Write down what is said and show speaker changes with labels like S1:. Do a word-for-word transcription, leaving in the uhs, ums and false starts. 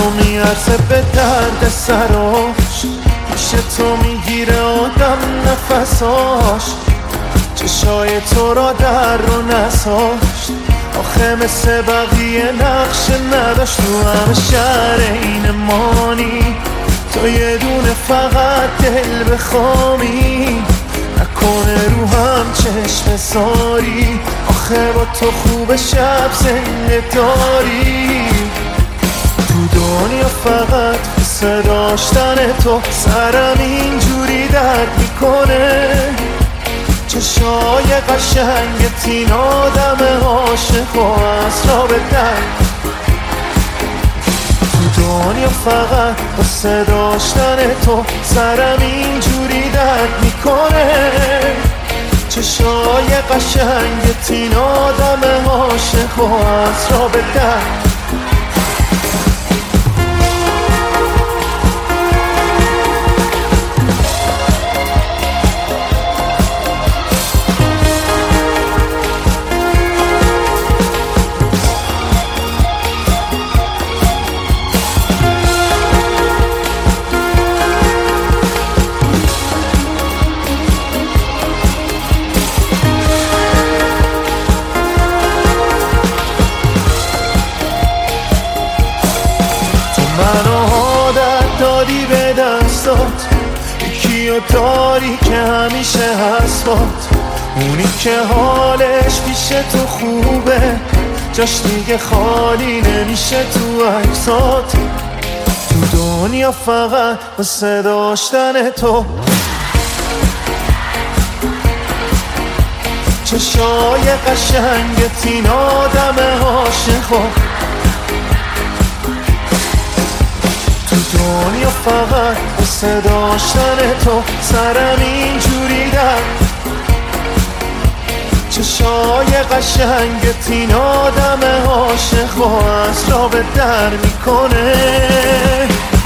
S1: میارزه به درد سراش، پیش تو میگیره آدم نفساش، چشای تو را در رو نساشت، آخه مثل بقیه نقش نداشت تو همه شهر این مانی، تو یه دونه فقط دل بخوامی، نکنه رو هم چشم ساری، آخه با تو خوب شب زنده داری، تو دنیا فقط قصه داشتن تو سرم اینجوری درد میکنه، چشای قشنگت این آدم عاشق و اسرا به درد، تو دنیا فقط قصه داشتن تو سرم اینجوری درد میکنه، چشای قشنگت این آدم عاشق و اسرا به درد. منو عادت دادی به دستات، یکی رو داری که همیشه هست بات، اونی که حالش پیش تو خوبه، جاش دیگه خالی نمیشه تو عکسات، تو دنیا فقط واسه داشتن تو، چشای قشنگت این آدم عاشق، دنیا فقط واسه داشتن تو سرم اینجوری در، چشای قشنگت این آدم عاشق و اسرا به در میکنه.